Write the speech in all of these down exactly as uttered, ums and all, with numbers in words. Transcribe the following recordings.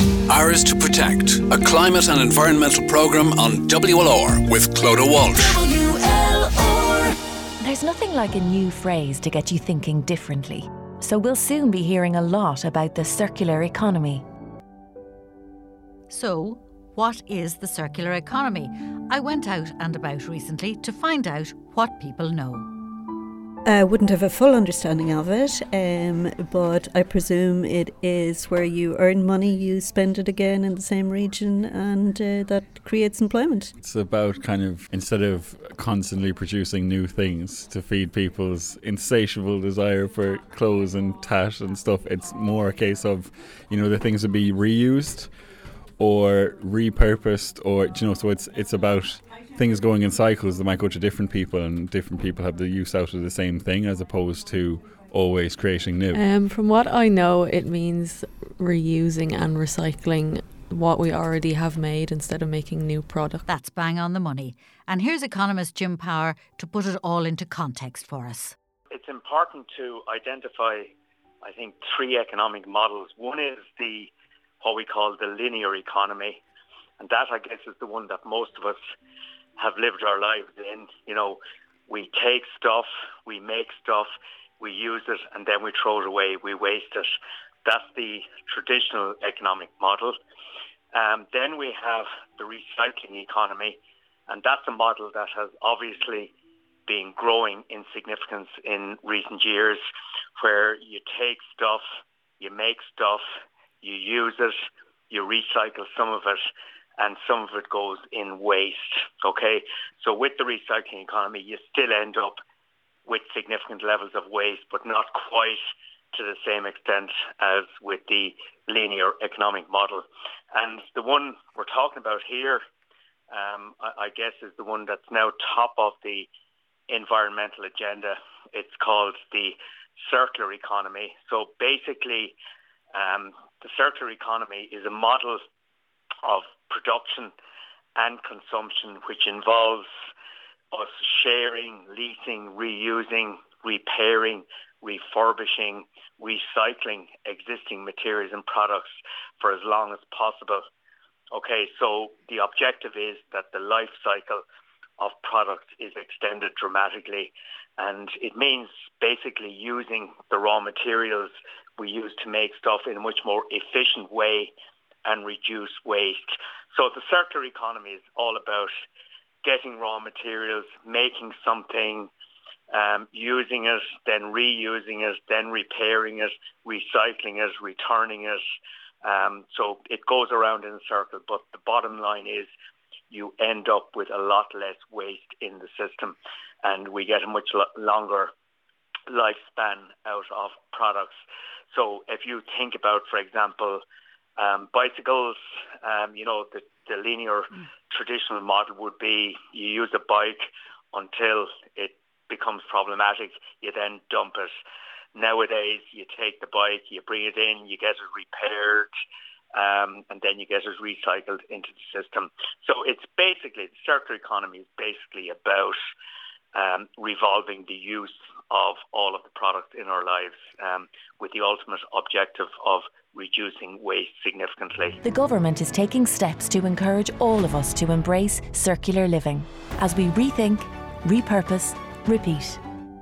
Ours to Protect, a climate and environmental programme on W L R with Clodagh Walsh. W L R. There's nothing like a new phrase to get you thinking differently. So we'll soon be hearing a lot about the circular economy. So, what is the circular economy? I went out and about recently to find out what people know. I wouldn't have a full understanding of it, um, but I presume it is where you earn money, you spend it again in the same region, and uh, that creates employment. It's about kind of, instead of constantly producing new things to feed people's insatiable desire for clothes and tat and stuff, it's more a case of, you know, the things would be reused or repurposed, or, you know, so it's it's about things going in cycles that might go to different people, and different people have the use out of the same thing, as opposed to always creating new. Um, from what I know, it means reusing and recycling what we already have made instead of making new product. That's bang on the money. And here's economist Jim Power to put it all into context for us. It's important to identify, I think, three economic models. One is the what we call the linear economy, and that, I guess, is the one that most of us have lived our lives in. You know, we take stuff, we make stuff, we use it, and then we throw it away, we waste it. That's the traditional economic model. Um, then we have the recycling economy, and that's a model that has obviously been growing in significance in recent years, where you take stuff, you make stuff, you use it, you recycle some of it, and some of it goes in waste, okay? So with the recycling economy, you still end up with significant levels of waste, but not quite to the same extent as with the linear economic model. And the one we're talking about here, um, I, I guess, is the one that's now top of the environmental agenda. It's called the circular economy. So basically, um, the circular economy is a model of production and consumption which involves us sharing, leasing, reusing, repairing, refurbishing, recycling existing materials and products for as long as possible. Okay, so the objective is that the life cycle of products is extended dramatically, and it means basically using the raw materials we use to make stuff in a much more efficient way and reduce waste. So the circular economy is all about getting raw materials, making something, um, using it, then reusing it, then repairing it, recycling it, returning it. Um, so it goes around in a circle, but the bottom line is you end up with a lot less waste in the system, and we get a much lo- longer lifespan out of products. So if you think about, for example, um, bicycles, um, you know, the, the linear mm. traditional model would be you use a bike until it becomes problematic, you then dump it. Nowadays, you take the bike, you bring it in, you get it repaired, um, and then you get it recycled into the system. So it's basically, the circular economy is basically about um, revolving the use of all of the products in our lives, um, with the ultimate objective of reducing waste significantly. The government is taking steps to encourage all of us to embrace circular living as we rethink, repurpose, repeat.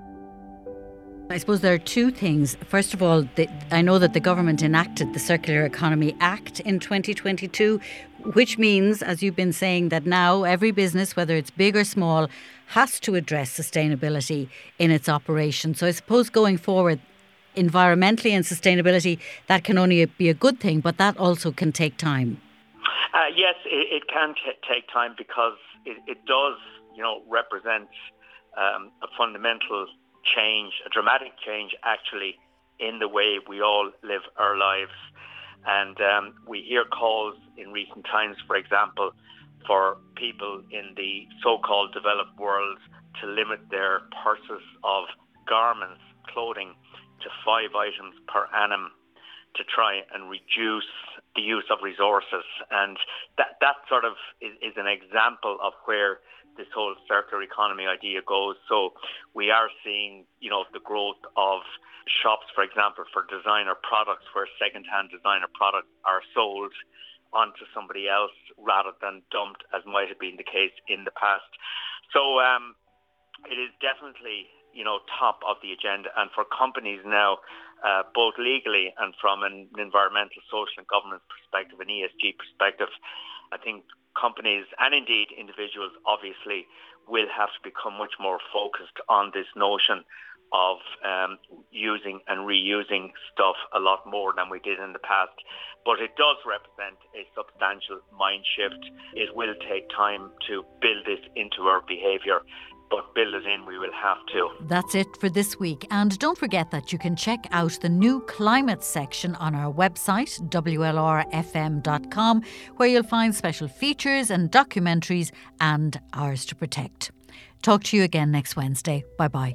I suppose there are two things. First of all, the, I know that the government enacted the Circular Economy Act in twenty twenty-two, which means, as you've been saying, that now every business, whether it's big or small, has to address sustainability in its operation. So I suppose going forward, environmentally and sustainability, that can only be a good thing, but that also can take time. Uh, yes, it, it can t- take time because it, it does, you know, represent um, a fundamental change, a dramatic change actually in the way we all live our lives. And um, we hear calls in recent times, for example, for people in the so-called developed world to limit their purchase of garments, clothing, to five items per annum. to try and reduce the use of resources. And that, that sort of is, is an example of where this whole circular economy idea goes. So we are seeing, you know, the growth of shops, for example, for designer products, where second-hand designer products are sold onto somebody else rather than dumped, as might have been the case in the past. So um, it is definitely, you know, top of the agenda. And for companies now, uh, both legally and from an environmental, social and governance perspective, an E S G perspective, I think companies and indeed individuals obviously will have to become much more focused on this notion of um, using and reusing stuff a lot more than we did in the past. But it does represent a substantial mind shift. It will take time to build this into our behaviour, but build it in we will have to. That's it for this week. And don't forget that you can check out the new climate section on our website, W L R F M dot com, where you'll find special features and documentaries and Ours to Protect. Talk to you again next Wednesday. Bye-bye.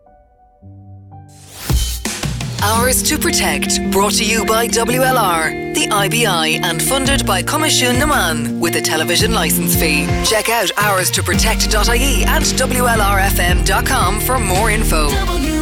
Ours to Protect, brought to you by W L R, the I B I, and funded by Comisiún na Man with a television licence fee. Check out ours to protect dot I E and W L R F M dot com for more info.